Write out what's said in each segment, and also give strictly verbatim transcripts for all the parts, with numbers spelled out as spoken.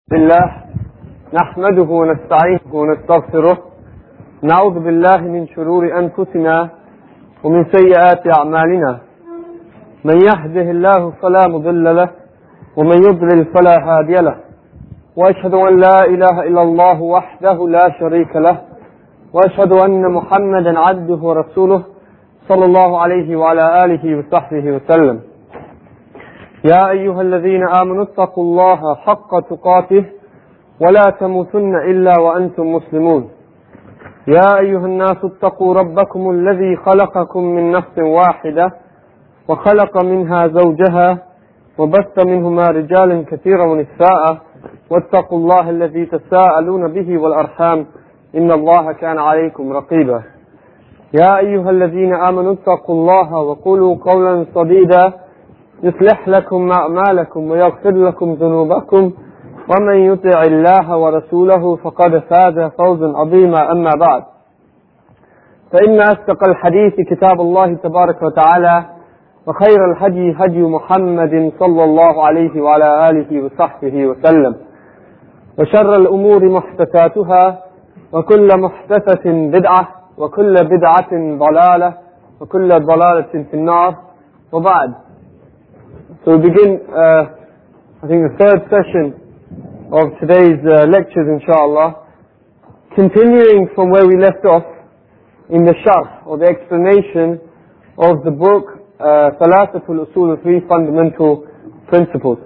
بالله نحمده ونستعينه ونستغفره نعوذ بالله من شرور أنفسنا ومن سيئات أعمالنا من يهده الله فلا مضل له ومن يضلل فلا هادي له وأشهد أن لا إله إلا الله وحده لا شريك له وأشهد أن محمدا عبده ورسوله صلى الله عليه وعلى آله وصحبه وسلم. يا أيها الذين آمنوا اتقوا الله حق تقاته ولا تموتن إلا وأنتم مسلمون. يا أيها الناس اتقوا ربكم الذي خلقكم من نفس واحدة وخلق منها زوجها وبث منهما رجالا كثيرا ونساء واتقوا الله الذي تساءلون به والأرحام إن الله كان عليكم رقيبا. يا أيها الذين آمنوا اتقوا الله وقولوا قولا سديدا يصلح لكم أعمالكم ويغفر لكم ذنوبكم ومن يطع الله ورسوله فقد فاز فوزا عظيما. أما بعد، فإن أصدق الحديث كتاب الله تبارك وتعالى وخير الهدي هدي محمد صلى الله عليه وعلى آله وصحبه وسلم وشر الأمور محدثاتها وكل محدثة بدعة وكل بدعة ضلالة وكل ضلالة في النار. وبعد. So we begin, uh, I think, the third session of today's uh, lectures, inshallah, continuing from where we left off in the sharh, or the explanation of the book uh, Thalathatul Usul, the three fundamental principles.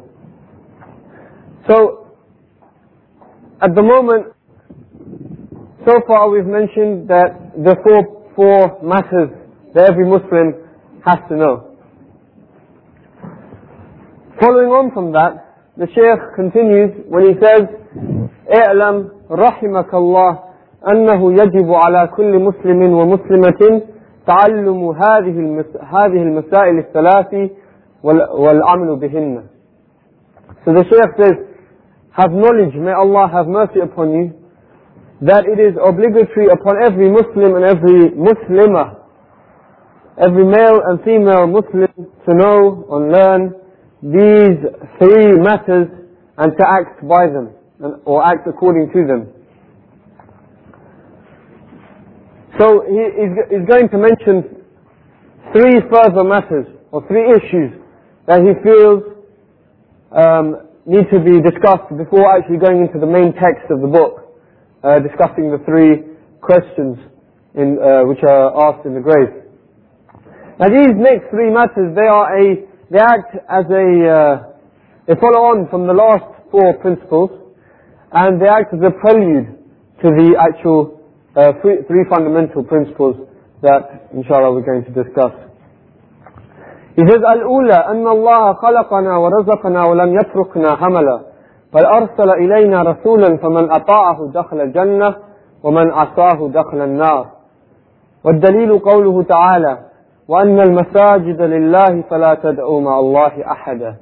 So, at the moment, so far we've mentioned that the four, four matters that every Muslim has to know. Following on from that, the Shaykh continues when he says, اعلم رحمك الله أنه يجب على كل مسلم ومسلمة تعلم هذه هذه المسائل الثلاث والعمل بهن. So the Shaykh says, have knowledge, may Allah have mercy upon you, that it is obligatory upon every Muslim and every Muslimah, every male and female Muslim, to know and learn these three matters and to act by them, or act according to them. So he is going to mention three further matters, or three issues that he feels um, need to be discussed before actually going into the main text of the book, uh, discussing the three questions in, uh, which are asked in the grave. Now these next three matters, they are a They act as a, uh, they follow on from the last four principles, and they act as a prelude to the actual uh, three, three fundamental principles that, inshallah, we're going to discuss. He says, الأولى أن الله خلقنا ورزقنا ولم يتركنا حملا بل أرسل إلينا رسولا فمن أطاعه دخل الجنة ومن عصاه دخل النار. والدليل قوله تعالى وأن المساجد لله فلا تدعوا مع الله أحدا.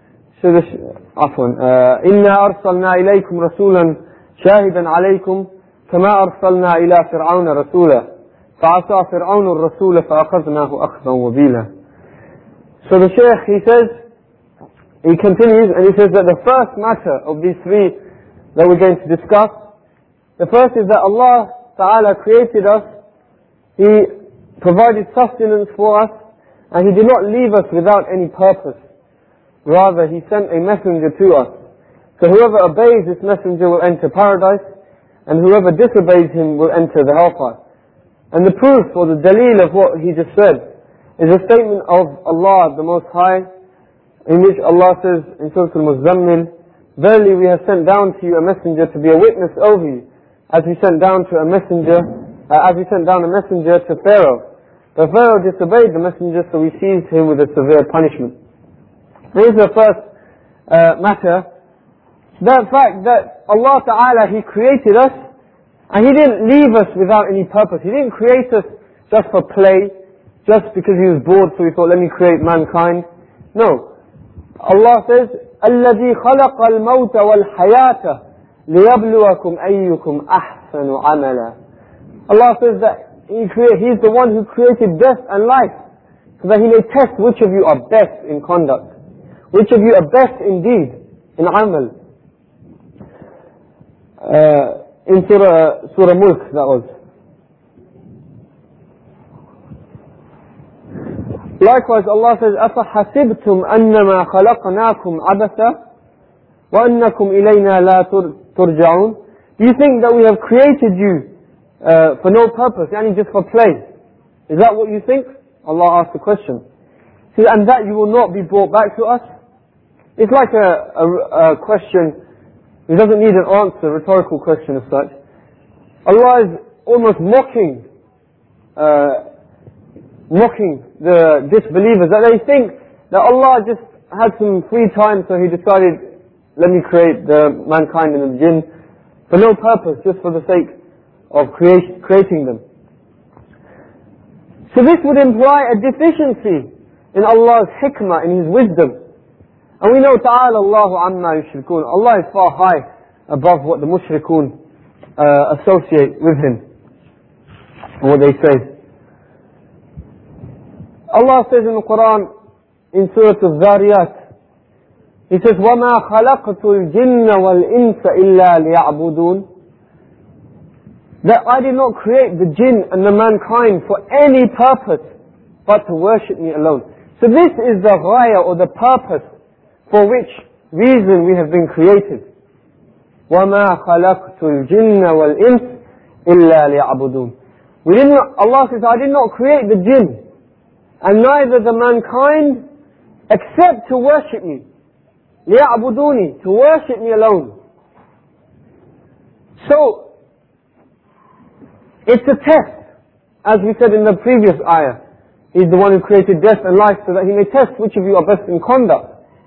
عفوا إنا أرسلنا إليكم رسولا شاهدا عليكم كما أرسلنا إلى فرعون رسولا فعصى فرعون الرسول فأخذناه أخذا وبيلا. So the Shaykh, he says, he continues and he says that the first matter of these three that we're going to discuss, the first is that Allah Ta'ala created us, He provided sustenance for us, and He did not leave us without any purpose. Rather, He sent a messenger to us. So whoever obeys this messenger will enter paradise, and whoever disobeys him will enter the hellfire. And the proof, or the dalil of what he just said, is a statement of Allah the Most High, in which Allah says in Surah Al-Muzammil, verily we have sent down to you a messenger to be a witness over you, as we sent down to a messenger, uh, as we sent down a messenger to Pharaoh. But Pharaoh disobeyed the messenger, so we seized him with a severe punishment. This is the first uh, matter. The fact that Allah Ta'ala, He created us, and He didn't leave us without any purpose. He didn't create us just for play, just because He was bored, so He thought, let me create mankind. No. Allah says, الَّذِي خَلَقَ الْمَوْتَ وَالْحَيَاةَ لِيَبْلُوَكُمْ أَيُّكُمْ أَحْسَنُ عَمَلًا. Allah says that He create, He's the one who created death and life, so that He may test which of you are best in conduct, which of you are best indeed in amal. uh, in Surah, Surah Mulk, that was. Likewise, Allah says, أَفَحَسِبْتُمْ أَنَّمَا خَلَقْنَاكُمْ عَبَثًا وَأَنَّكُمْ إِلَيْنَا لَا تُرْجَعُونَ. Do you think that we have created you uh, for no purpose, yani just for play? Is that what you think? Allah asked the question. He says, and that you will not be brought back to us? It's like a, a, a question, it doesn't need an answer, a rhetorical question as such. Allah is almost mocking, uh, mocking the disbelievers, that they think that Allah just had some free time, so He decided, let me create the mankind and the jinn for no purpose, just for the sake of create, creating them. So this would imply a deficiency in Allah's hikmah, in His wisdom. And we know Ta'ala Allahu amma yushrikun. Allah is far high above what the mushrikun uh, associate with Him, or what they say. Allah says in the Quran, in Surah Al-Zariyat, He says, وَمَا خَلَقْتُ الْجِنَّ وَالْإِنسَ إِلَّا لِيَعْبُدُونَ. That I did not create the jinn and the mankind for any purpose but to worship me alone. So this is the ghaya, or the purpose for which reason we have been created. وَمَا خَلَقْتُ الْجِنَّ وَالْإِنسَ إِلَّا لِيَعْبُدُونَ. We did not, Allah says, I did not create the jinn and neither the mankind except to worship me. لِيَعْبُدُونِ, to worship me alone. So, it's a test, as we said in the previous ayah. He's the one who created death and life so that He may test which of you are best in conduct.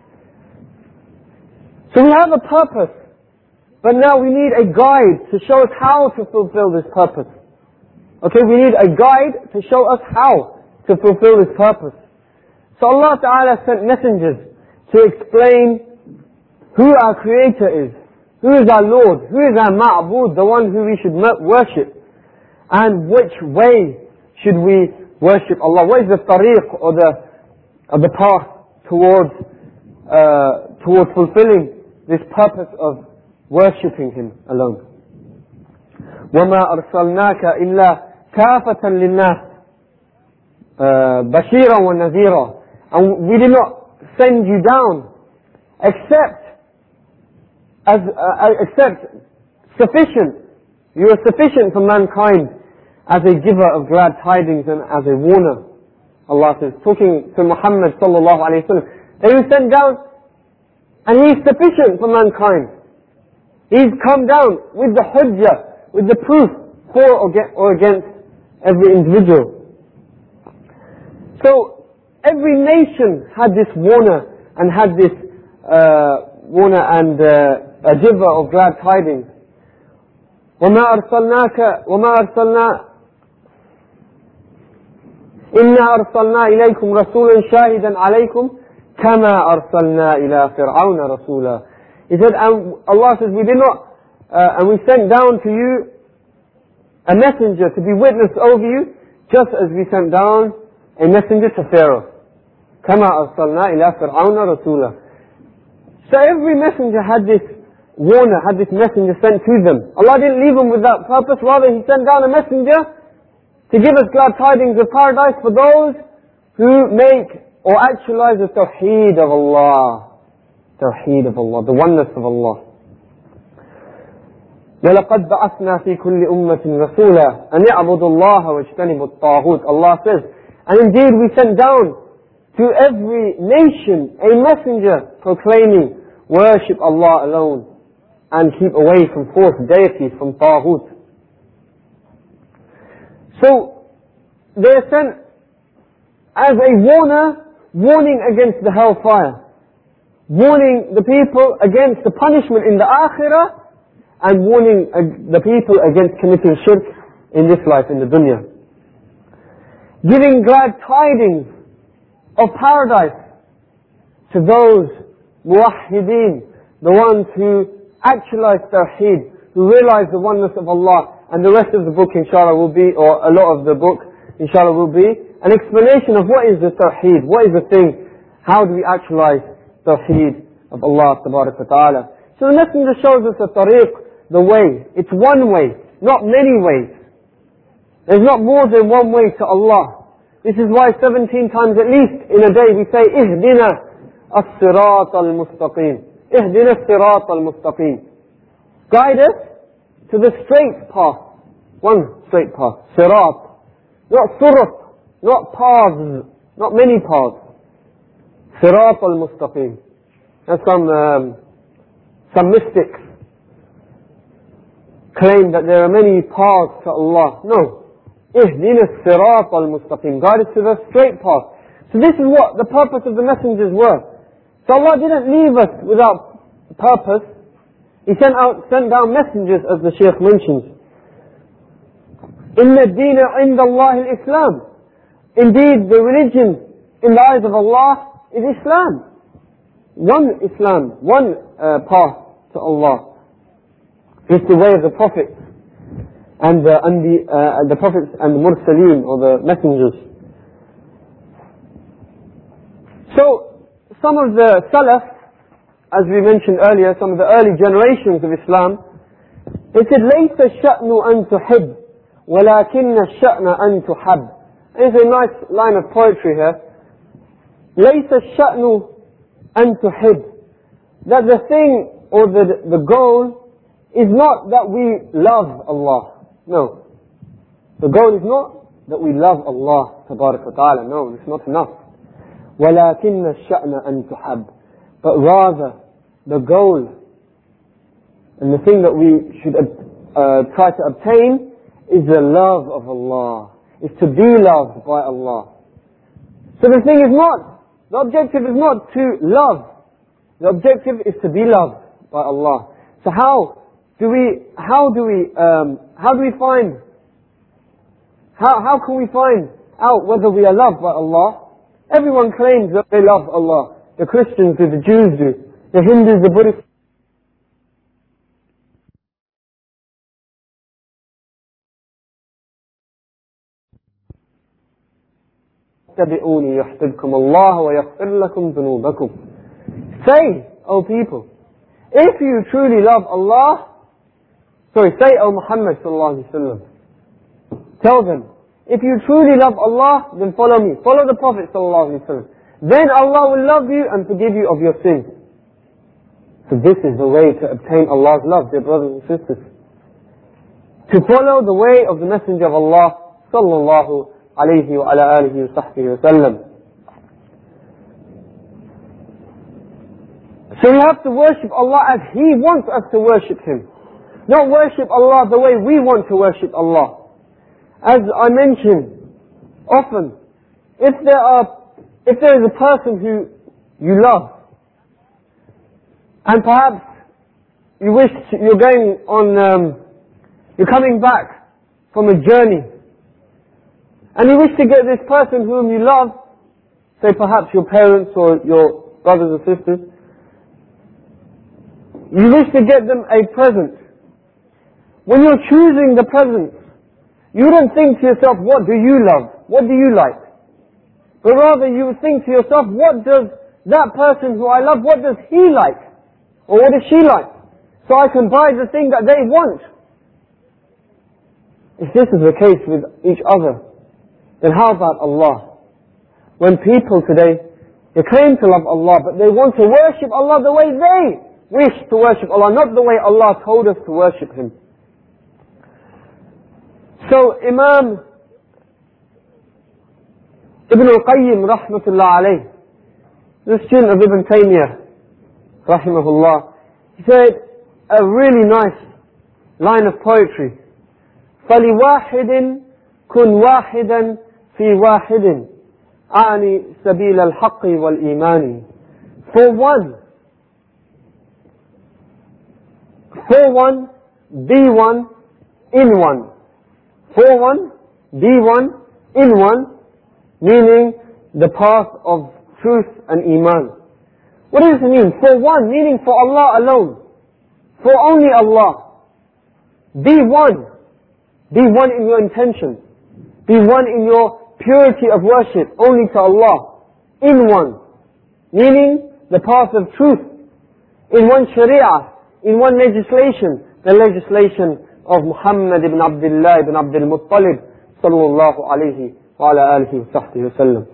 So we have a purpose, but now we need a guide to show us how to fulfill this purpose. Okay, we need a guide to show us how to fulfill this purpose. So Allah Ta'ala sent messengers to explain who our Creator is, who is our Lord, who is our Ma'bud, the one who we should worship, and which way should we worship Allah. What is the tariq, or the, or the path towards, uh, towards fulfilling this purpose of worshipping Him alone. وَمَا أَرْسَلْنَاكَ إِلَّا كَافَةً لِلنَّاسِ بَشِيرًا وَنَذِيرًا. And we did not send you down except as uh, except sufficient. You are sufficient for mankind as a giver of glad tidings and as a warner. Allah says, talking to Muhammad sallallahu alayhi wa sallam, that He was sent down and He is sufficient for mankind. He's come down with the hujjah, with the proof for or against every individual. So every nation had this warner and had this uh, warner and uh, a giver of glad tidings. وَمَا أَرْسَلْنَاكَ وَمَا أَرْسَلْنَا إِنَّا أَرْسَلْنَا إِلَيْكُمْ رَسُولًا شَاهِدًا عَلَيْكُمْ كَمَا أَرْسَلْنَا إِلَى فِرْعَوْنَ رَسُولًا. He said, and Allah says, we did not, uh, and we sent down to you a messenger to be witness over you, just as we sent down a messenger to Pharaoh. كَمَا أَرْسَلْنَا إِلَى فِرْعَوْنَ رَسُولًا. So every messenger had this warner, had this messenger sent to them. Allah didn't leave them with that purpose, rather He sent down a messenger to give us glad tidings of paradise for those who make or actualize the tawheed of Allah. Tawheed of Allah, the oneness of Allah. وَلَقَدْ بَعَثْنَا فِي كُلِّ أُمَّةٍ رَسُولًا أَنْ يَعْبُدُوا اللَّهَ وَاجْتَنِبُوا الطَّاغُوتَ. Allah says, and indeed we sent down to every nation a messenger proclaiming, worship Allah alone and keep away from false deities, from taghut. So they are sent as a warner, warning against the hellfire, warning the people against the punishment in the akhirah, and warning the people against committing shirk in this life, in the dunya. Giving glad tidings of paradise to those muwahhideen, the ones who actualize tawheed, who realize the oneness of Allah. And the rest of the book, inshallah, will be, or a lot of the book, inshallah, will be an explanation of what is the tawheed, what is the thing, how do we actualize tawheed of Allah tabarak wa ta'ala. So the messenger shows us a tariq the way. It's one way, not many ways. There's not more than one way to Allah. This is why seventeen times at least in a day we say, اهدنا الصراط المستقيم. اهدنا الصراط المستقيم. Guide us to the straight path. One straight path. Sirat. Not surat. Not paths. Not many paths. Sirat al-Mustaqim. And some, um, some mystics claim that there are many paths to Allah. No. Ihdina sirat al-Mustaqim. Guide us to the straight path. So this is what the purpose of the messengers were. So Allah didn't leave us without purpose. He sent out, sent down messengers, as the Shaykh mentions. Inna ad-deena inda Allah al-Islam. Indeed, the religion in the eyes of Allah is Islam. One Islam, one uh, path to Allah is the way of the prophets and the, and the, uh, the prophets and the mursaleen, or the messengers. So, some of the Salaf, as we mentioned earlier, some of the early generations of Islam, they said, لَيْسَ الشَّأْنُ أَن تُحِبْ وَلَكِنَّ الشَّأْنَ أَن تُحَبْ. There's a nice line of poetry here. لَيْسَ الشَّأْنُ أَن تُحِبْ. That the thing, or the, the goal, is not that we love Allah. No. The goal is not that we love Allah, tabarak wa ta'ala. No, it's not enough. وَلَكِنَّ الشَّأْنَ أَن تُحَبْ. But rather, the goal and the thing that we should uh, try to obtain is the love of Allah, is to be loved by Allah. So the thing is not, the objective is not to love. The objective is to be loved by Allah. So how do we, how do we, um, how do we find, how, how can we find out whether we are loved by Allah? Everyone claims that they love Allah. The Christians do, the Jews do, the Hindus, the Buddhists. Say, O people, if you truly love Allah, sorry, say, O Muhammad sallallahu alaihi wasallam, tell them, if you truly love Allah, then follow me, follow the Prophet sallallahu alaihi wasallam. Then Allah will love you and forgive you of your sins. So this is the way to obtain Allah's love, dear brothers and sisters. To follow the way of the Messenger of Allah sallallahu alayhi wa ala alihi wa sahbihi wa sallam. So we have to worship Allah as He wants us to worship Him. Not worship Allah the way we want to worship Allah. As I mentioned often, if there are If there is a person who you love, and perhaps you wish to, you're going on, um, you're coming back from a journey, and you wish to get this person whom you love, say perhaps your parents or your brothers or sisters, you wish to get them a present. When you're choosing the present, you don't think to yourself, what do you love? What do you like? But rather you would think to yourself, what does that person who I love, what does he like? Or what does she like? So I can buy the thing that they want. If this is the case with each other, then how about Allah? When people today, they claim to love Allah, but they want to worship Allah the way they wish to worship Allah, not the way Allah told us to worship Him. So Imam Ibn al-Qayyim rahmatullah alayh, the student of Ibn Taymiyyah rahimahullah, he said a really nice line of poetry. فَلِوَاحِدٍ كُنْ وَاحِدًا فِي وَاحِدٍ أَعْنِي سَبِيلَ الْحَقِّ وَالْإِيمَانِ. For one, for one, be one, in one. For one, be one, in one, meaning the path of truth and Iman. What does it mean? For one, meaning for Allah alone. For only Allah. Be one. Be one in your intention. Be one in your purity of worship, only to Allah. In one. Meaning the path of truth. In one sharia, in one legislation, the legislation of Muhammad ibn Abdullah ibn Abdul Muttalib sallallahu alayhi wa ala alihi wa sahbihi wa sallam.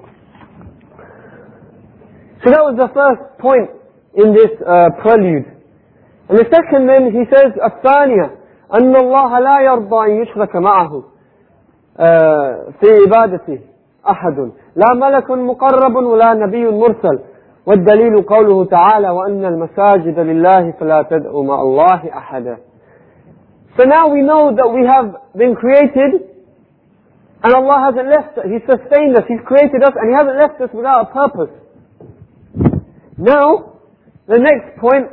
So that was the first point in this uh, prelude. And the second then, he says, الثانية أن الله لا يرضى أن يشرك معه في عبادته أحد لا ملك مقرب ولا نبي مرسل والدليل قوله تعالى وأن المساجد لله فلا تدعوا مع الله أحدا. So now we know that we have been created and Allah hasn't left us. He sustained us, He's created us, and He hasn't left us without a purpose. Now, the next point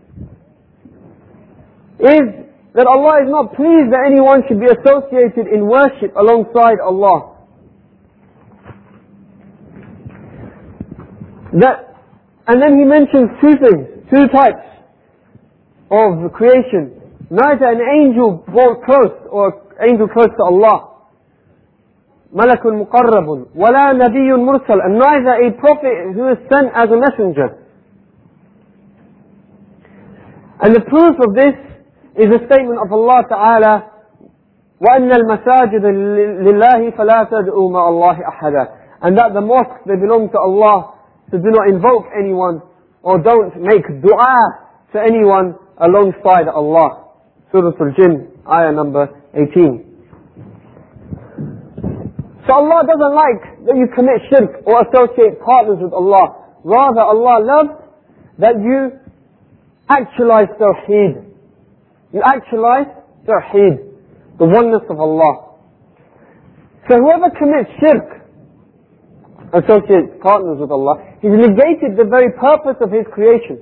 is that Allah is not pleased that anyone should be associated in worship alongside Allah. That, and then He mentions two things, two types of creation. Neither an angel brought close, or angel close to Allah, ملك مقرب ولا نبي مرسل, and neither a prophet who is sent as a messenger. And the proof of this is a statement of Allah Ta'ala, وَأَنَّ الْمَسَاجِدَ لِلَّهِ فَلَا تَدْعُوا مَعَ اللَّهِ أَحَدًا, and that the mosques, they belong to Allah, so do not invoke anyone or don't make dua to anyone alongside Allah. Surah Al-Jinn, ayah number eighteen. So Allah doesn't like that you commit shirk or associate partners with Allah. Rather, Allah loves that you actualize tawheed. You actualize tawheed, the oneness of Allah. So whoever commits shirk, associates partners with Allah, he's negated the very purpose of his creation.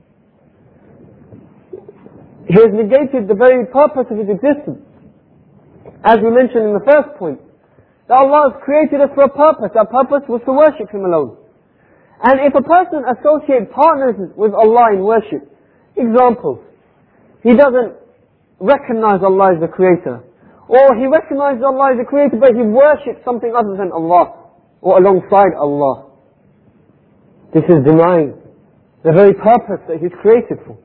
He has negated the very purpose of his existence. As we mentioned in the first point, that Allah has created us for a purpose. That purpose was to worship Him alone. And if a person associates partners with Allah in worship, examples, he doesn't recognize Allah as the creator, or he recognizes Allah as the creator but he worships something other than Allah, or alongside Allah, this is denying the very purpose that He's created for.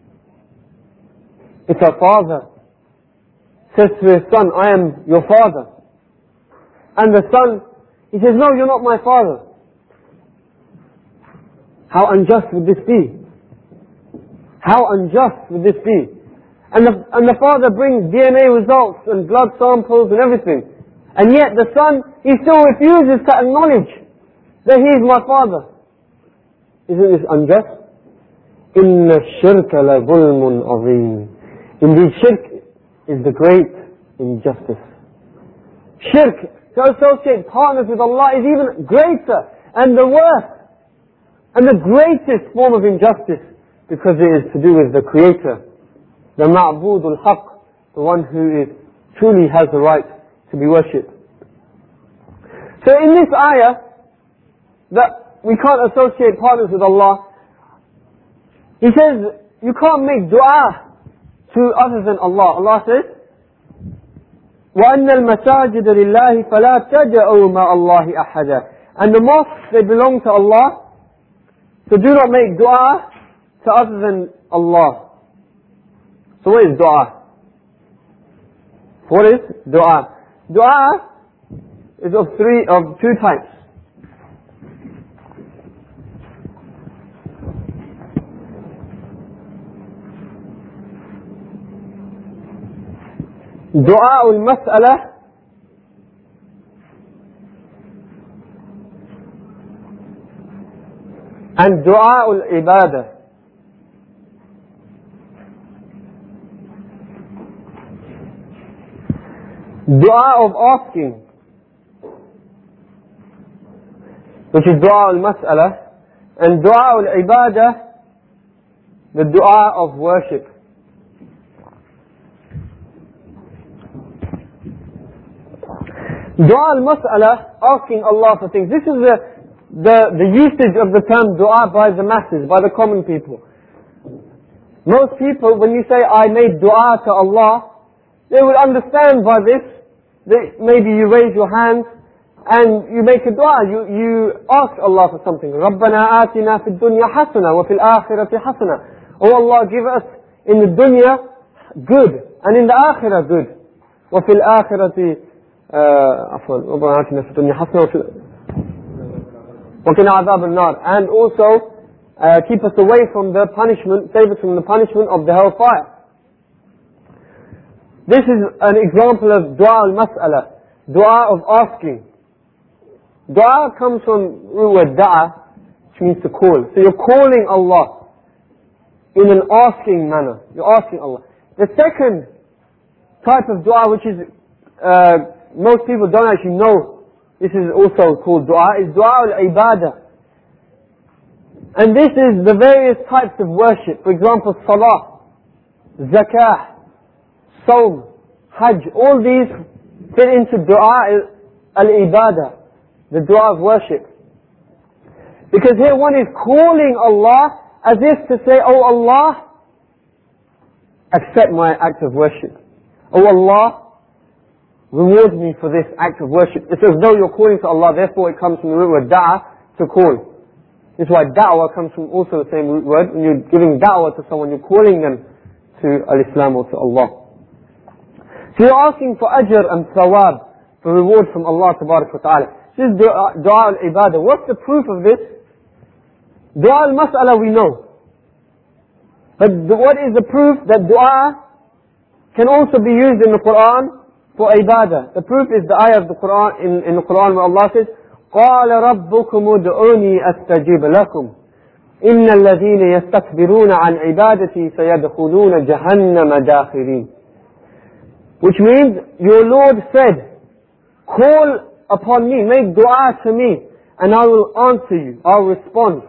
If a father says to his son, I am your father, and the son, he says, no, you're not my father, how unjust would this be? How unjust would this be? And the, and the father brings D N A results and blood samples and everything, and yet the son, he still refuses to acknowledge that he is my father. Isn't this unjust? إِنَّ الشِّرْكَ لَظُلْمٌ عَظِيمٌ. Indeed, shirk is the great injustice. Shirk, to associate partners with Allah, is even greater and the worst and the greatest form of injustice, because it is to do with the Creator, the Ma'budul Haqq, the one who is, truly has the right to be worshipped. So in this ayah, that we can't associate partners with Allah, He says you can't make dua to other than Allah. Allah says, وَأَنَّ الْمَسَاجِدَ لِلَّهِ فَلَا تَدْعُوا مَعَ اللَّهِ أَحَدًا. And the mosques, they belong to Allah, so do not make dua to other than Allah. So what is dua? What is dua? Dua is of three, of two types. دعاء المسألة and دعاء العبادة. Dua of asking, which is dua al-mas'ala, and dua al-ibadah, the dua of worship. Dua al-mas'ala, asking Allah for things. This is the, the, the usage of the term dua by the masses, by the common people. Most people, when you say, I made dua to Allah, they will understand by this that maybe you raise your hands and you make a dua, you, you ask Allah for something. رَبَّنَا آتِنَا فِي الدُّنْيَا حَسَنَةً وَفِي الْآخِرَةِ حَسَنَةً. Oh Allah, give us in the dunya good, and in the akhirah good. وفي الآخرة عفوا ربنا آتنا في الدنيا حسنة وقنا عذاب النار, and also uh, keep us away from the punishment, save us from the punishment of the hellfire. This is an example of dua al-mas'ala, dua of asking. Dua comes from the word da'a, which means to call. So you're calling Allah in an asking manner. You're asking Allah. The second type of dua, which is uh, most people don't actually know, this is also called dua, is dua al-ibadah. And this is the various types of worship. For example, salah, zakah, Sawm, Hajj, all these fit into dua al-ibadah, the dua of worship. Because here one is calling Allah as if to say, oh Allah, accept my act of worship. Oh Allah, reward me for this act of worship. It's as though you're calling to Allah, therefore it comes from the root word da'a, to call. This is why da'wah comes from also the same root word. When you're giving da'wah to someone, you're calling them to al-Islam or to Allah. So you're asking for ajr and thawab, for reward from Allah tabarak wa ta'ala. This is dua, dua al-ibadah. What's the proof of this? Dua al-mas'ala we know. But the, what is the proof that dua can also be used in the Quran for ibadah? The proof is the ayah of the Quran, in, in the Quran where Allah says, قَالَ رَبُّكُمُ ادْعُونِي أَسْتَجِبْ لَكُمْ إِنَّ الَّذِينَ يَسْتَكْبِرُونَ عَنْ عِبَادَتِي سَيَدْخُلُونَ جَهَنَّمَ دَاخِرِينَ. Which means, your Lord said, call upon me, make dua to me, and I will answer you, I will respond.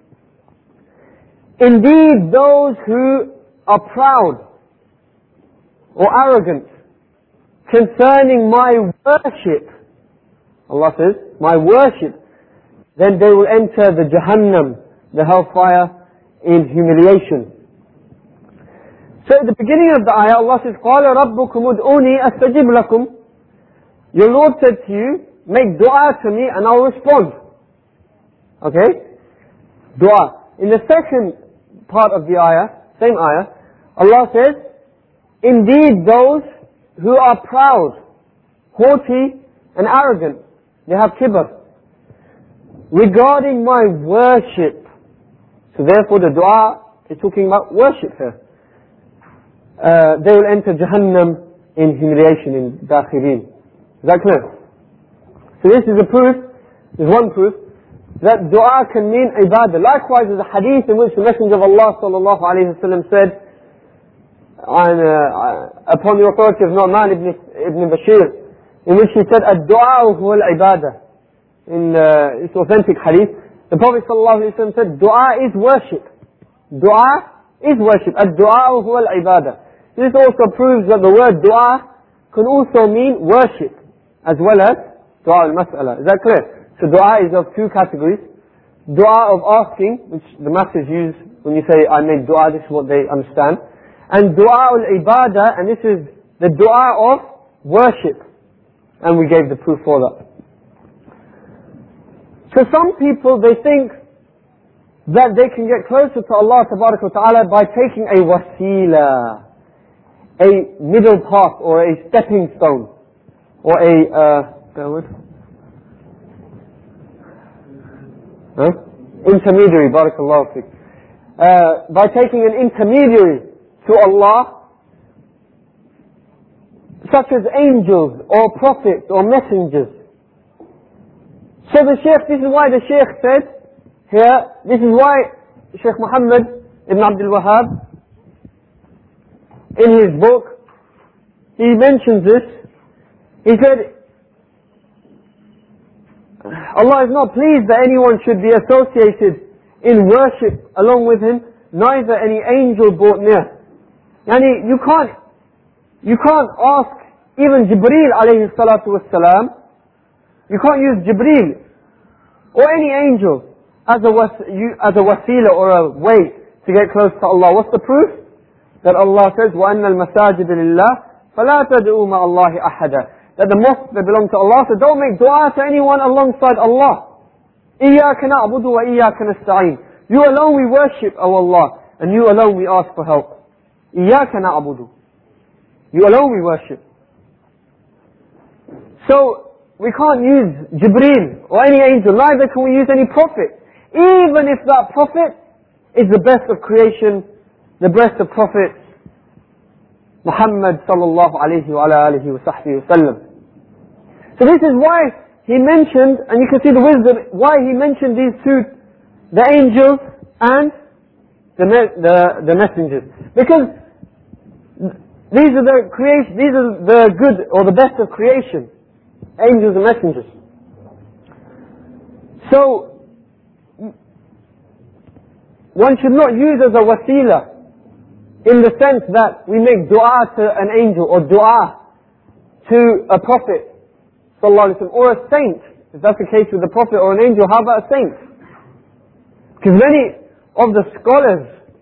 Indeed, those who are proud or arrogant concerning my worship, Allah says, my worship, then they will enter the Jahannam, the hellfire, in humiliation. So at the beginning of the ayah, Allah says, قَالَ رَبُّكُمُ ادْعُونِي أَسْتَجِبْ لَكُمْ. Your Lord said to you, make dua to me and I'll respond. Okay? Dua. In the second part of the ayah, same ayah, Allah says, indeed those who are proud, haughty and arrogant, they have kibr, regarding my worship. So therefore the dua is talking about worship here. Uh, they will enter Jahannam in humiliation, in dakhirin. Is that clear? So this is a proof, there's one proof, that dua can mean ibadah. Likewise, there's a hadith in which the Messenger of Allah sallallahu alayhi wa sallam said, on, uh, upon the authority of Nu'man ibn, ibn Bashir, in which he said, ad-du'a huwa al-ibadah. In uh, this authentic hadith, the Prophet sallallahu alayhi wa sallam said, dua is worship. Dua is worship. Ad-du'a huwa al-ibadah. This also proves that the word dua can also mean worship, as well as dua al-mas'ala. Is that clear? So dua is of two categories. Dua of asking, which the masses use when you say, I made dua, this is what they understand. And dua al-ibadah, and this is the dua of worship. And we gave the proof for that. So some people, they think that they can get closer to Allah tabarak wa ta'ala by taking a wasila, a middle path, or a stepping stone, or a, uh, bear with, huh? intermediary, barakallahu fik. Uh, by taking an intermediary to Allah, such as angels, or prophets, or messengers. So the Shaykh, this is why the Shaykh said, here, this is why Shaykh Muhammad ibn Abdul Wahhab, in his book, he mentions this. He said, Allah is not pleased that anyone should be associated in worship along with him, neither any angel brought near. Yani, you can't, you can't ask even Jibreel alayhi salatu wassalam, you can't use Jibreel or any angel as a, was, you, as a wasila or a way to get close to Allah. What's the proof? That Allah says, وَأَنَّ الْمَسَاجِدَ لِلَّهِ فَلَا تَدْعُوا مَعَ اللَّهِ أَحَدًا. That the mosques, they belong to Allah, so don't make dua to anyone alongside Allah. إِيَّاكَ نَعْبُدُ وَإِيَّاكَ نَسْتَعِينُ. You alone we worship, O Allah, and you alone we ask for help. إِيَّاكَ نَعْبُدُ. You alone we worship. So, we can't use Jibreel or any angel, neither can we use any prophet. Even if that prophet is the best of creation, the best of prophets, Muhammad sallallahu alayhi wa alihi wa sahbihi wa sallam. So this is why he mentioned, and you can see the wisdom, why he mentioned these two, the angels and the, the, the messengers. Because these are the creation, these are the good or the best of creation. Angels and messengers. So, one should not use as a wasila in the sense that we make dua to an angel or dua to a prophet sallallahu alaihi wasallam, or a saint. If that's the case with a prophet or an angel, how about a saint? Because many of the scholars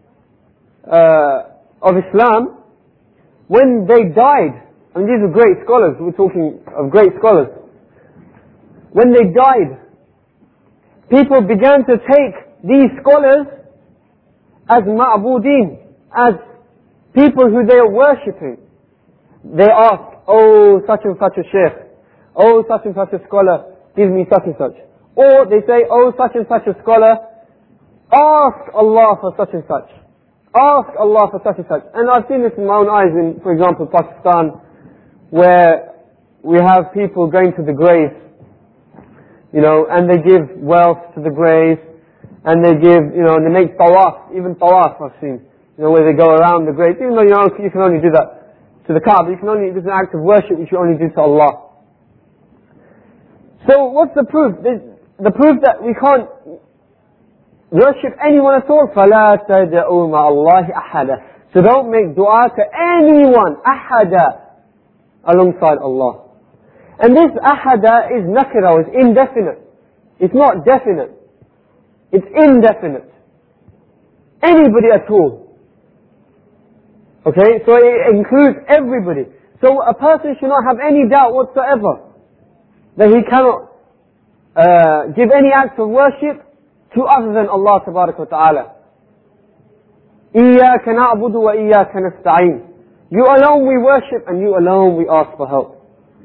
uh, of Islam, when they died, and these are great scholars, we're talking of great scholars. When they died, people began to take these scholars as ma'budeen, as people who they are worshipping. They ask, oh, such and such a sheikh, oh, such and such a scholar, give me such and such. Or they say, oh, such and such a scholar, ask Allah for such and such. Ask Allah for such and such. And I've seen this in my own eyes in, for example, Pakistan, where we have people going to the graves, you know, and they give wealth to the graves, and they give, you know, and they make tawaf, even tawaf I've seen, you know, where they go around the graves, even though you know, you can only do that to the Kaaba, you can only, it's an act of worship which you only do to Allah. So what's the proof? There's the proof that we can't worship anyone at all. فَلَا تَدْعُوا مَعَ اللَّهِ أَحَدًا. So don't make dua to anyone, أَحَدًا, alongside Allah. And this ahada is nakira, is indefinite. It's not definite. It's indefinite. Anybody at all. Okay, so it includes everybody. So a person should not have any doubt whatsoever that he cannot uh, give any act of worship to other than Allah tabarak wa ta'ala. إِيَّاكَ نَعْبُدُ وَإِيَّاكَ نَسْتَعِينُ. You alone we worship and you alone we ask for help.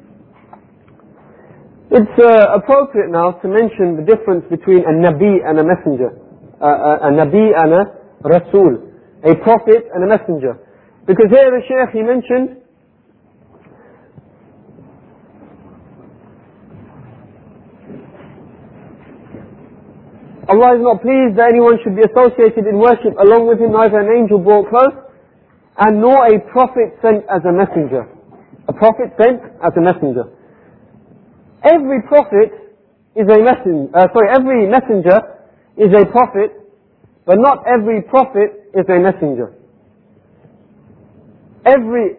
It's uh, appropriate now to mention the difference between a Nabi and a messenger. Uh, a, a Nabi and a Rasul. A prophet and a messenger. Because here the Shaykh, he mentioned Allah is not pleased that anyone should be associated in worship along with him, neither an angel brought close, and nor a prophet sent as a messenger. A prophet sent as a messenger. Every prophet is a messenger, uh, sorry, every messenger is a prophet, but not every prophet is a messenger. Every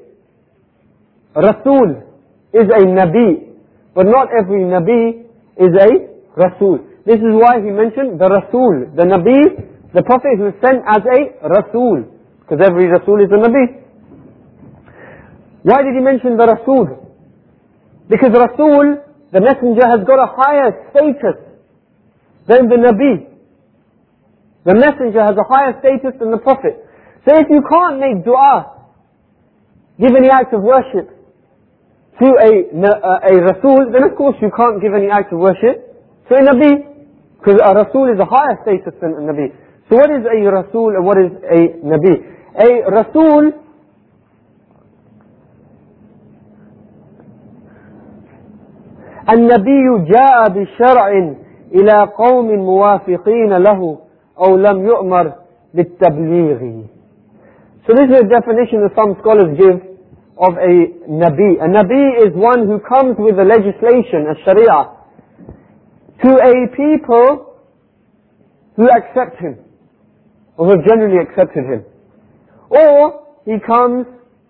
Rasul is a Nabi, but not every Nabi is a Rasul. This is why he mentioned the Rasul, the Nabi, the prophet who is sent as a Rasul, because every Rasul is a Nabi. Why did he mention the Rasul? Because Rasul, the messenger, has got a higher status than the Nabi. The messenger has a higher status than the prophet. So if you can't make dua, give any act of worship to a, a, a Rasul, then of course you can't give any act of worship to a Nabi. Because a Rasul is a higher status than a Nabi. So what is a Rasul and what is a Nabi? A Rasul النبي جاء بشرع إلى قوم موافقين له أو لم يؤمر بالتبليغ. So this is a definition that some scholars give of a Nabi. A Nabi is one who comes with the legislation, a Sharia, to a people who accept him, or who have generally accepted him. Or he comes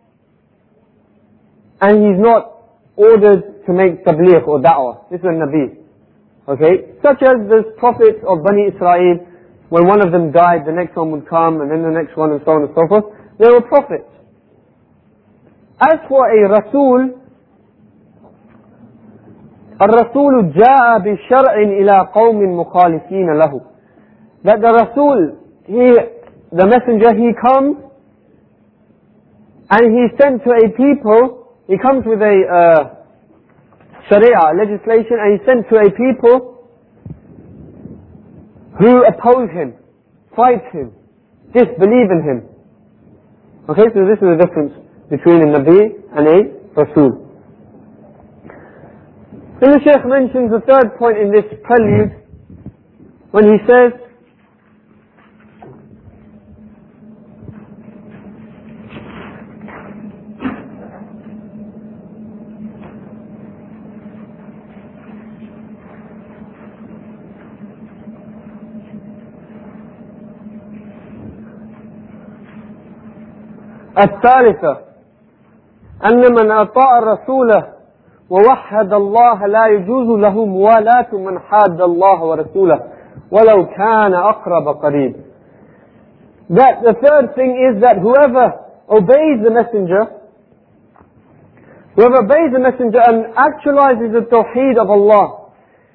and he's not ordered to make tabligh or da'wah. This is a Nabi. Okay? Such as the prophets of Bani Israel, when one of them died, the next one would come, and then the next one, and so on and so forth. They were prophets. As for a Rasul, الرسول جاء بشرع إلى قوم مخالفين له. That the Rasul, he, the messenger, he comes and he's sent to a people, he comes with a uh, sharia, legislation, and he's sent to a people who oppose him, fight him, disbelieve in him. Okay, so this is the difference between a Nabi and a Rasul. Then the Shaykh mentions the third point in this prelude when he says, الثالثة أن من أطاع الرسول ووحد الله لا يجوز له موالاة من حاد الله ورسوله ولو كان أقرب قريب. That the third thing is that whoever obeys the messenger, whoever obeys the messenger and actualizes the tawheed of Allah,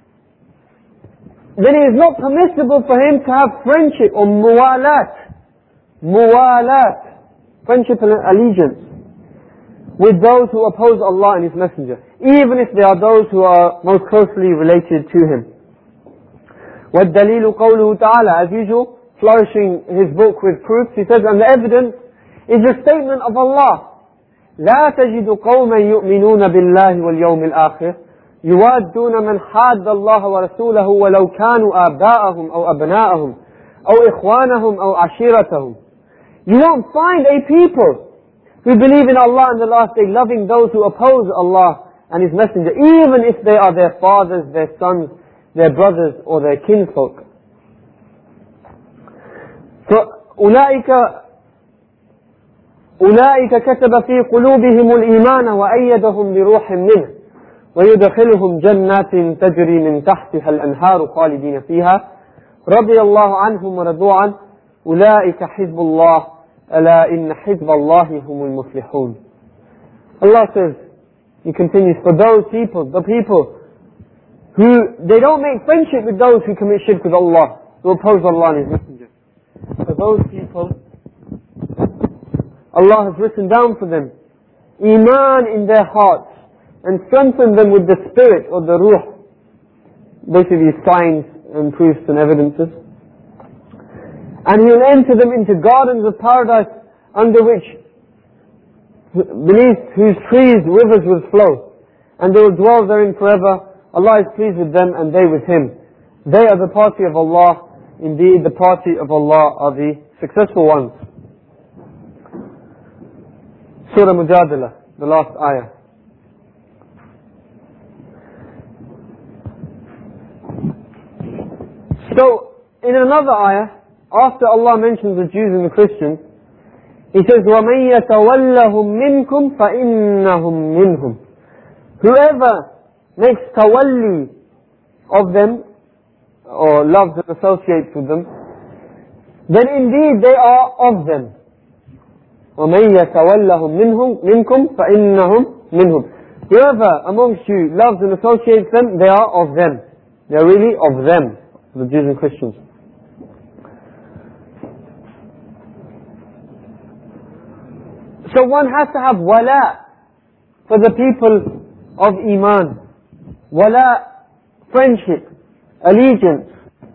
then it is not permissible for him to have friendship or muwalat, muwalat, friendship and allegiance with those who oppose Allah and His Messenger, even if they are those who are most closely related to Him. وَالدَّلِيلُ قَوْلُهُ تَعَالَى, as usual, flourishing his book with proofs, he says, and the evidence is the statement of Allah, لا تجد قوما يؤمنون بالله واليوم الآخر يوادون من حاد الله ورسوله ولو كانوا آباءهم أو أبناءهم أو إخوانهم أو عشيرتهم. You won't find a people who believe in Allah and the last day loving those who oppose Allah and His Messenger, even if they are their fathers, their sons, their brothers or their kinfolk. So, أولئك أولئك كتب في قلوبهم الإيمان وأيدهم بروح منه ويدخلهم جنات تجري من تحتها الأنهار خالدين فيها رضي الله عنهم ورضوا عنه أولئك حزب الله ألا إن حزب الله هم المفلحون. Allah says, He continues, for those people, the people who, they don't make friendship with those who commit shirk with Allah, who oppose Allah and His Messenger. For those people, Allah has written down for them Iman in their hearts and strengthened them with the spirit or the ruh, basically signs and proofs and evidences. And He will enter them into gardens of paradise under which, beneath whose trees rivers will flow, and they will dwell therein forever. Allah is pleased with them and they with Him. They are the party of Allah. Indeed, the party of Allah are the successful ones. Surah Mujadala, the last ayah. So, in another ayah, after Allah mentions the Jews and the Christians, He says, وَمَنْ يَتَوَلَّهُمْ مِنْكُمْ فَإِنَّهُمْ مِنْهُمْ. Whoever makes tawalli of them, or loves and associates with them, then indeed they are of them. وَمَنْ يَتَوَلَّهُمْ مِنْهُمْ مِنْكُمْ فَإِنَّهُمْ مِنْهُمْ. Whoever amongst you loves and associates them, they are of them. They are really of them, the Jews and Christians. So one has to have wala for the people of Iman. Wala, friendship, allegiance,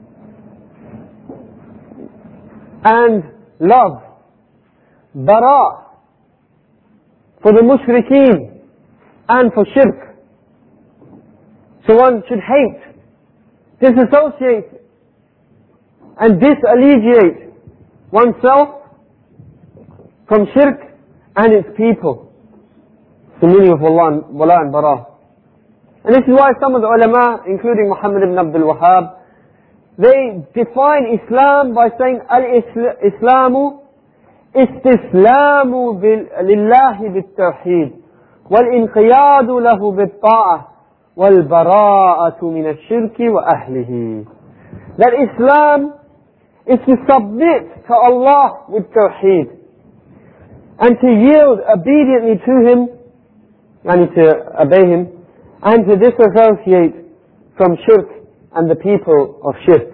and love. Bara for the mushrikeen and for shirk. So one should hate, disassociate, and disallegiate oneself from shirk and its people. The meaning of wala and, wala and bara. And this is why some of the ulama, including Muhammad ibn Abdul Wahhab, they define Islam by saying Al-Islamu istislamu lillahi bil-tawheed wal-inqiyadu lahu bil-ta'ah wal-bara'atu min al-shirki wa ahlihi. That Islam is to submit to Allah with tawheed and to yield obediently to Him and to obey Him and to disassociate from shirk and the people of shirk.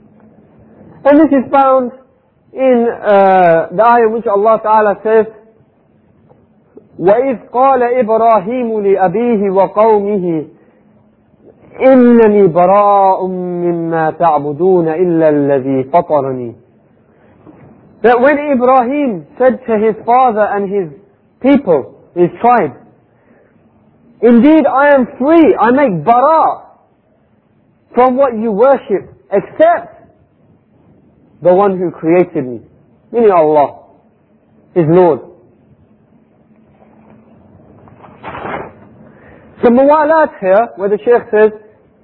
And this is found in uh, the ayah in which Allah Ta'ala says, وَإِذْ قَالَ إِبْرَاهِيمُ لِأَبِيهِ وَقَوْمِهِ إِنَّنِي بَرَاءٌ مِّمَّا تَعْبُدُونَ إِلَّا الَّذِي فَطَرَنِي. That when Ibrahim said to his father and his people, his tribe, indeed I am free, I make bara from what you worship, except the one who created me, meaning Allah, his Lord. So muwalat here, where the Shaykh says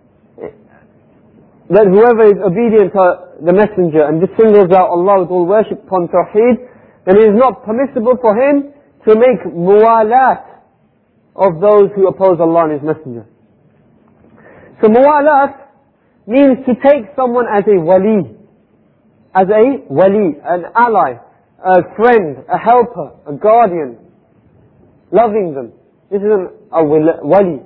that whoever is obedient to the messenger and just singles out Allah with all worship upon tawheed, then it is not permissible for him to make muwalat of those who oppose Allah and his messenger. So muwalat means to take someone as a wali, as a wali, an ally, a friend, a helper, a guardian, loving them. This is an, a wali.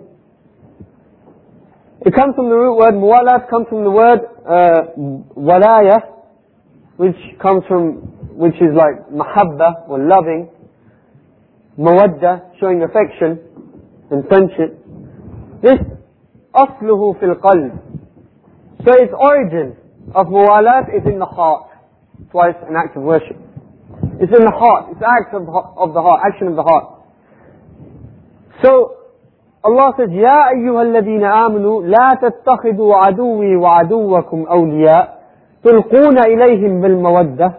It comes from the root word, muwalat comes from the word uh, walaya, which comes from, which is like mahabba, or loving, mawadda, showing affection and friendship. This, asluhu fil qalb. So its origin of muwalat is in the heart. That's why it's an act of worship. It's in the heart, it's act of, of the heart, action of the heart. So, Allah says, يَا أَيُّهَا الَّذِينَ آمَنُوا لَا تَتَّخِذُوا عَدُوِّي وَعَدُوَّكُمْ أَوْلِيَاءَ تُلْقُونَ إِلَيْهِمْ بِالْمَوَدَّةِ.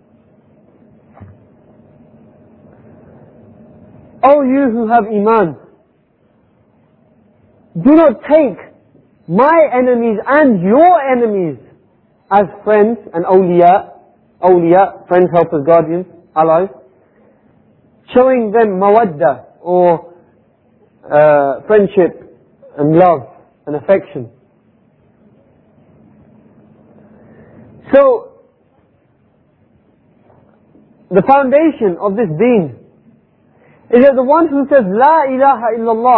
O you who have iman, do not take my enemies and your enemies as friends and awliya, awliya, friends, helpers, guardians, allies, showing them mawadda, or Uh, friendship and love and affection. So, the foundation of this deen is that the one who says La ilaha illallah,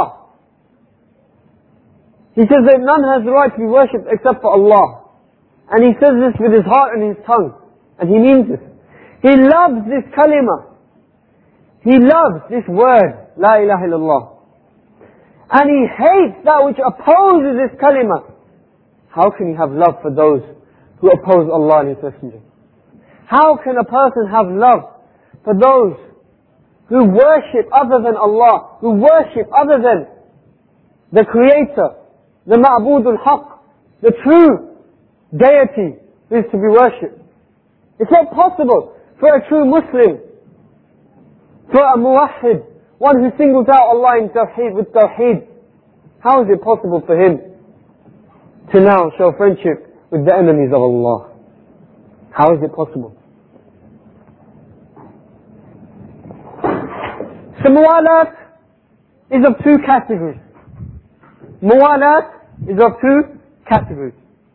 he says that none has the right to be worshipped except for Allah, and he says this with his heart and his tongue, and he means this. He loves this kalima, he loves this word La ilaha illallah, and he hates that which opposes this kalima. How can he have love for those who oppose Allah and His Messenger? How can a person have love for those who worship other than Allah, who worship other than the Creator, the Ma'budul Haqq, the true deity who is to be worshipped? It's not possible for a true Muslim, for a muwahhid, one who singles out Allah in tawheed with tawheed. How is it possible for him to now show friendship with the enemies of Allah? How is it possible? So muwalat is of two categories. Muwalat is of two categories.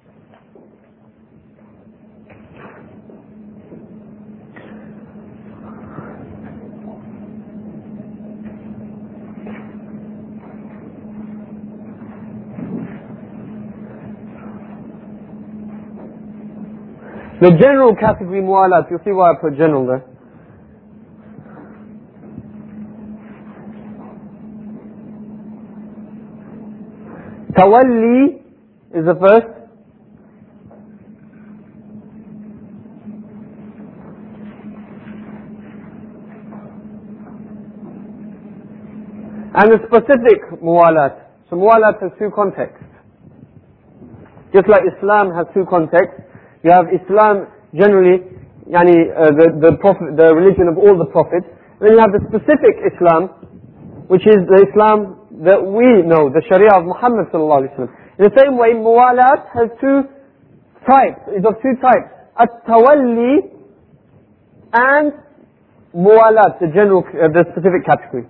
The general category muwalat, you'll see why I put general there. Tawalli is the first. And the specific muwalat. So muwalat has two contexts. Just like Islam has two contexts. You have Islam generally, yani, uh, the, the, prophet, the religion of all the prophets. And then you have the specific Islam, which is the Islam that we know, the Sharia of Muhammad sallallahu alaihi wasallam. In the same way, muwalat has two types, is of two types. At-tawalli and muwalat, the general, uh, the specific category.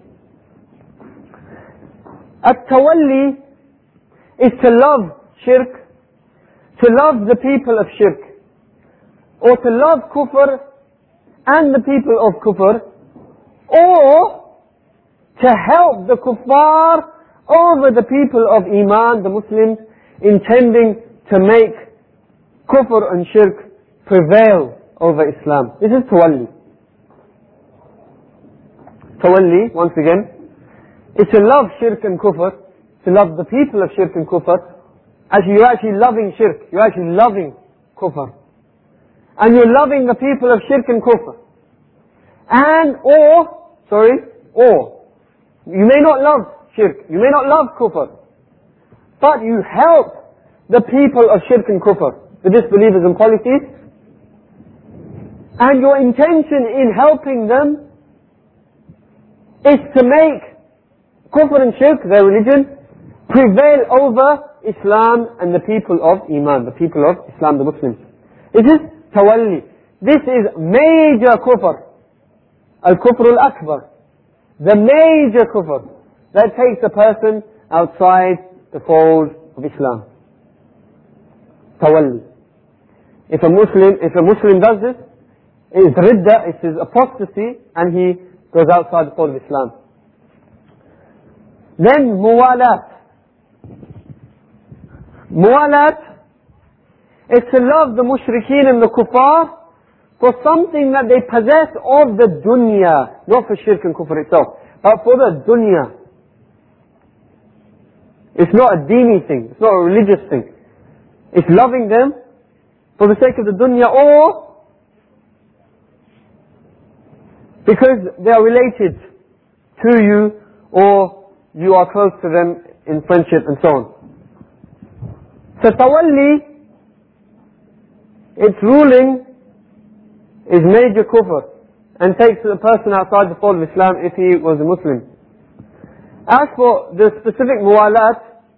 At-tawalli is to love shirk, to love the people of shirk, or to love kufr and the people of kufr, or to help the kuffar over the people of iman, the Muslims, intending to make kufr and shirk prevail over Islam. This is tawalli. tawalli, once again, is to love shirk and kufr, to love the people of shirk and kufr. Actually, you're actually loving shirk, you're actually loving kufr. And you're loving the people of shirk and kufr. And, or, sorry, or, you may not love shirk, you may not love kufr, but you help the people of shirk and kufr, the disbelievers and polytheists, and your intention in helping them is to make kufr and shirk, their religion, prevail over Islam and the people of Iman, the people of Islam, the Muslims. This is tawalli. This is major kufr. Al-kufr al-akbar. The major kufr that takes a person outside the fold of Islam. Tawalli. If a Muslim, if a Muslim does this, it is ridda, it is apostasy, and he goes outside the fold of Islam. Then muwalat. Muwalat is to love the mushrikeen and the kuffar for something that they possess of the dunya, not for shirk and kufr itself, but for the dunya. It's not a deeni thing, it's not a religious thing. It's loving them for the sake of the dunya, or because they are related to you, or you are close to them in friendship and so on. So tawalli, its ruling is major kufr and takes the person outside the fold of Islam if he was a Muslim. As for the specific muwalat,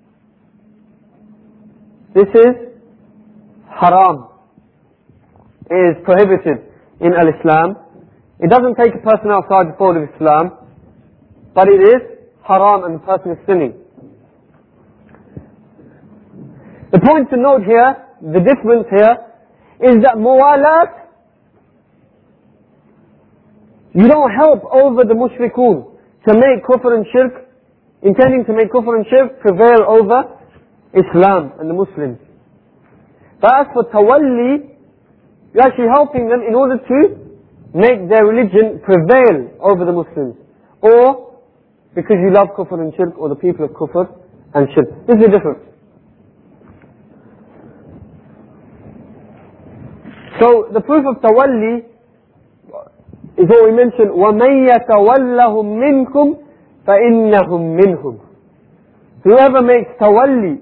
this is haram. It is prohibited in al-Islam. It doesn't take a person outside the fold of Islam, but it is haram and the person is sinning. The point to note here, the difference here, is that muwalat, you don't help over the mushrikun to make kufr and shirk, intending to make kufr and shirk prevail over Islam and the Muslims. But as for tawalli, you're actually helping them in order to make their religion prevail over the Muslims, or because you love kufr and shirk, or the people of kufr and shirk. This is the difference. So the proof of tawalli is what we mentioned, وَمَنْ يَتَوَلَّهُمْ مِنْكُمْ فَإِنَّهُمْ مِنْهُمْ. Whoever makes tawalli,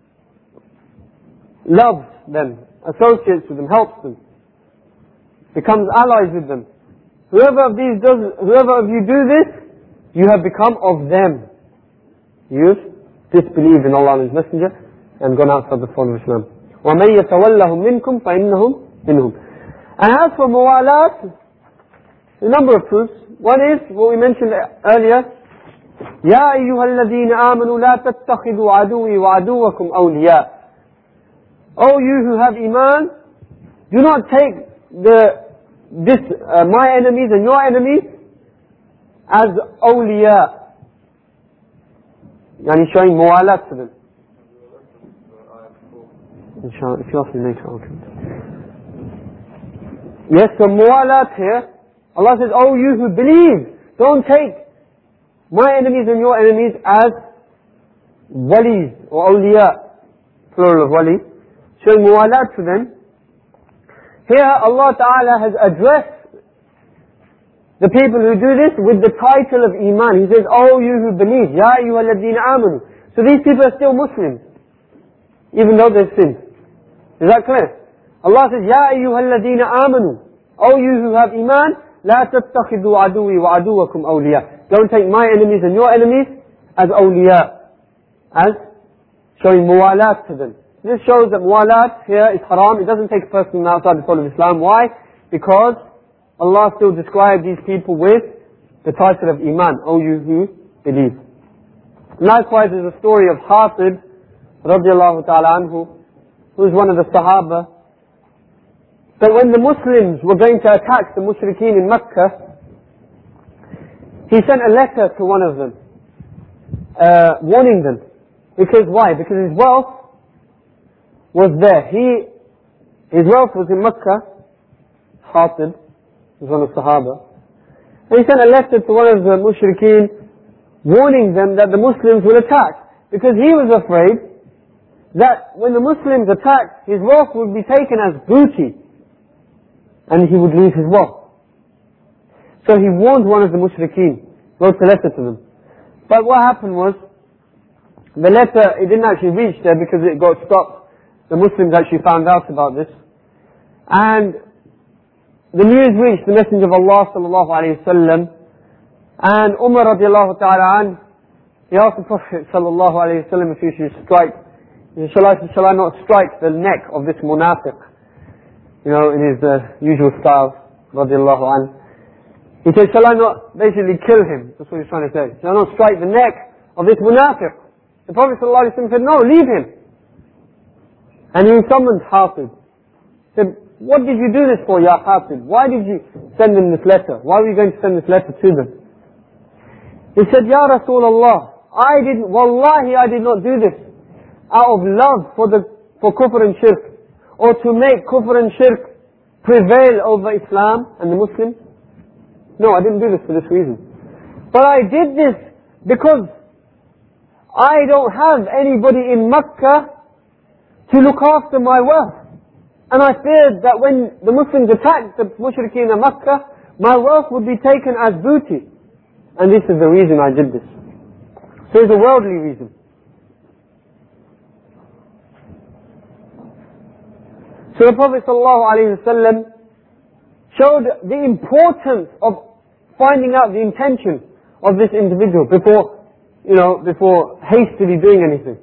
loves them, associates with them, helps them, becomes allies with them. Whoever of these does, whoever of you do this, you have become of them. You've disbelieved in Allah and His Messenger and gone outside the fold of Islam. وَمَنْ يَتَوَلَّهُمْ مِنْكُمْ فَإِنَّهُمْ مِنْهُمْ. And as for muwalat, a number of proofs. One is what we mentioned earlier. يَا أَيُّهَا الَّذِينَ آمَنُوا لَا تَتَّخِذُوا عَدُوِّي وَعَدُوَّكُمْ أَوْلِيَاءَ. O you who have iman, do not take the this uh, my enemies and your enemies as awliya. Yani showing muwalat to them. Inshallah, if you ask me later, okay. Yes, so muwalat here, Allah says, oh you who believe, don't take my enemies and your enemies as walis or awliya, plural of wali, showing muwalat to them. Here Allah Ta'ala has addressed the people who do this with the title of Iman. He says, oh you who believe, Ya ayyuhalladhina amanu. So these people are still Muslims, even though they've sinned. Is that clear? Allah says, Ya ayyuhalladhina amanu. Oh you who have Iman, La tattakhidhu aduwi wa aduwakum awliya. Don't take my enemies and your enemies as awliya, as showing muwalat to them. This shows that muwalat here is haram. It doesn't take a person outside the fold of Islam. Why? Because Allah still described these people with the title of Iman, O you who believe. Likewise, there's a story of Hatib radiallahu ta'ala anhu, who is one of the Sahaba, that when the Muslims were going to attack the mushrikeen in Mecca, he sent a letter to one of them, uh, warning them. Because why? Because his wealth was there. He, his wealth was in Mecca. Hatib was one of the Sahaba. And he sent a letter to one of the mushrikeen, warning them that the Muslims will attack. Because he was afraid that when the Muslims attacked, his wealth would be taken as booty, and he would lose his wealth. So he warned one of the mushrikeen, wrote a letter to them. But what happened was, the letter, it didn't actually reach there because it got stopped. The Muslims actually found out about this. And the news reached the Messenger of Allah sallallahu alayhi wa sallam, and Umar radiallahu ta'ala an, he asked the Prophet sallallahu alayhi wa sallam if he should strike, shall I, shall I not strike the neck of this munafiq? You know, in his uh, usual style, radiallahu an. He said, shall I not basically kill him? That's what he's trying to say. Shall I not strike the neck of this munafiq? The Prophet sallallahu alayhi wa sallam said, no, leave him. And he summoned Hatib. He said, what did you do this for, Ya Hatib? Why did you send him this letter? Why were you going to send this letter to them? He said, Ya Rasulullah, I didn't, wallahi I did not do this out of love for the, for kufr and shirk, or to make kufr and shirk prevail over Islam and the Muslims. No, I didn't do this for this reason. But I did this because I don't have anybody in Makkah to look after my wealth. And I feared that when the Muslims attacked the mushrikeen in Makkah, my wealth would be taken as booty. And this is the reason I did this. So it's a worldly reason. So the Prophet ﷺ showed the importance of finding out the intention of this individual before, you know, before hastily doing anything.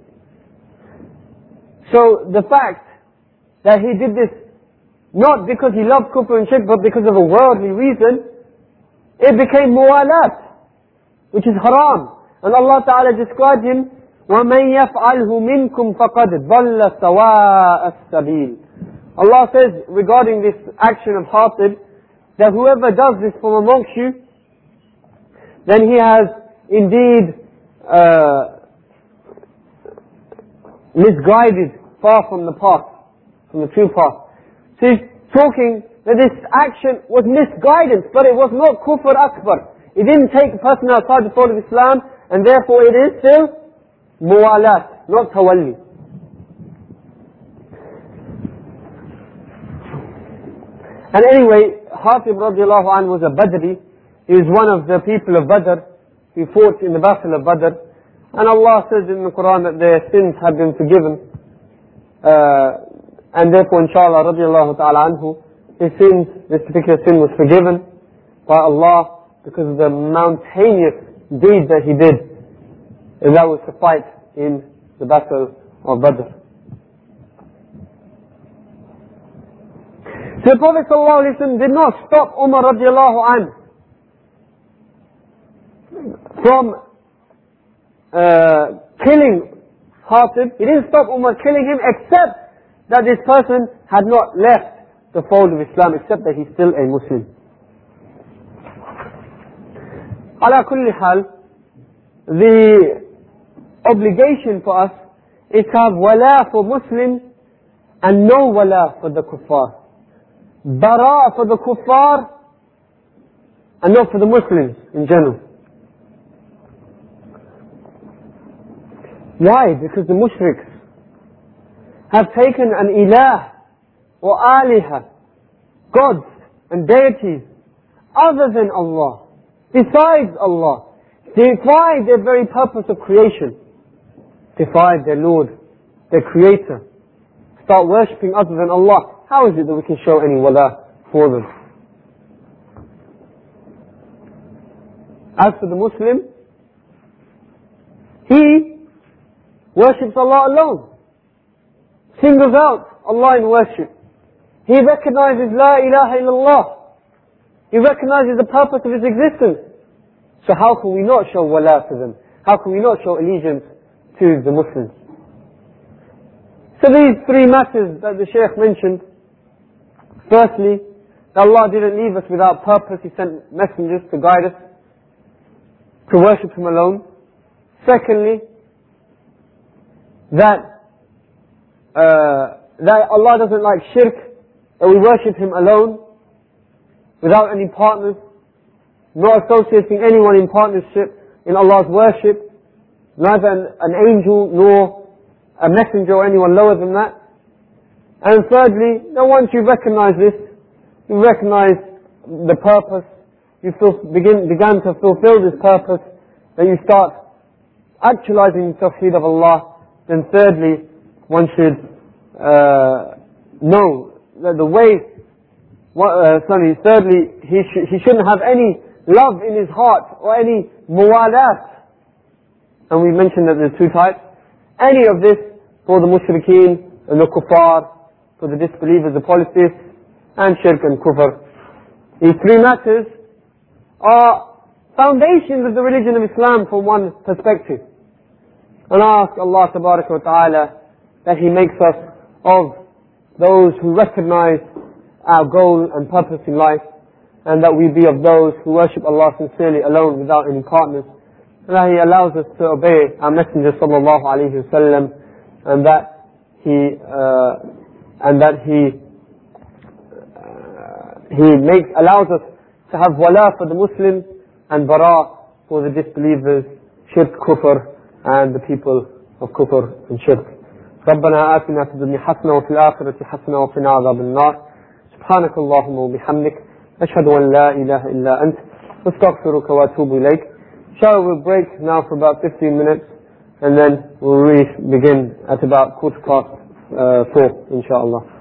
So the fact that he did this not because he loved kufr and shirk, but because of a worldly reason, it became muwalat, which is haram. And Allah Ta'ala described him, وَمَنْ يَفْعَلْهُ مِنْكُمْ فَقَدْ ضَلَّ سَوَاءَ السَّبِيلِ. Allah says regarding this action of Hatib, that whoever does this from amongst you, then he has indeed uh, misguided far from the path, from the true path. So he's talking that this action was misguidance, but it was not kufr akbar. It didn't take a person outside the fold of Islam, and therefore it is still muwalat, not tawalli. And anyway, Hatib radiallahu anhu was a Badri. He was one of the people of Badr. He fought in the battle of Badr. And Allah says in the Quran that their sins have been forgiven. Uh, and therefore, inshallah, radiallahu ta'ala anhu, his sins, this particular sin was forgiven by Allah because of the mountainous deed that he did. And that was to fight in the battle of Badr. So the Prophet ﷺ did not stop Umar radiallahu anhu from uh, killing Hatib. He didn't stop Umar killing him, except that this person had not left the fold of Islam, except that he's still a Muslim. Ala kulli hal, the obligation for us is to have wala for Muslims and no wala for the kuffar. Bara for the kuffar and not for the Muslims in general. Why? Because the mushriks have taken an ilah or aliha, gods and deities other than Allah, besides Allah, defied their very purpose of creation, defied their Lord, their Creator, start worshipping other than Allah. How is it that we can show any wala for them? As for the Muslim, he worships Allah alone, singles out Allah in worship. He recognizes La ilaha illallah. He recognizes the purpose of his existence. So how can we not show wala to them? How can we not show allegiance to the Muslims? So these three matters that the Shaykh mentioned, firstly, that Allah didn't leave us without purpose. He sent messengers to guide us to worship Him alone. Secondly, that uh, that Allah doesn't like shirk, that we worship Him alone, without any partners. not associating anyone in partnership in Allah's worship, neither an, an angel nor a messenger or anyone lower than that. And thirdly, now once you recognize this, you recognize the purpose, you feel, begin, began to fulfill this purpose, then you start actualizing the tawheed of Allah. Then thirdly, one should uh, know that the way, uh, sorry, thirdly, he, sh he shouldn't have any love in his heart or any muwalat. And we mentioned that there's two types. Any of this for the mushrikeen and the kuffar, for the disbelievers, the polytheists, and shirk and kufr. These three matters are foundations of the religion of Islam from one perspective. And I ask Allah Tabaraka wa Ta'ala that He makes us of those who recognize our goal and purpose in life, and that we be of those who worship Allah sincerely alone without any partners, and that He allows us to obey our Messenger Sallallahu Alaihi Wasallam, and that He uh, and that He uh, He makes allows us to have wala for the Muslims and bara for the disbelievers, shirk, kufr, and the people of kufr and shirk. ربنا آتنا في الدنيا حسنة وفي الآخرة حسنة وقنا عذاب النار سبحانك اللهم وبحمدك أشهد أن لا إله إلا أنت أستغفرك وأتوب إليك. Shall we break now for about fifteen minutes, and then we'll re begin at about quarter past uh, four, inshallah.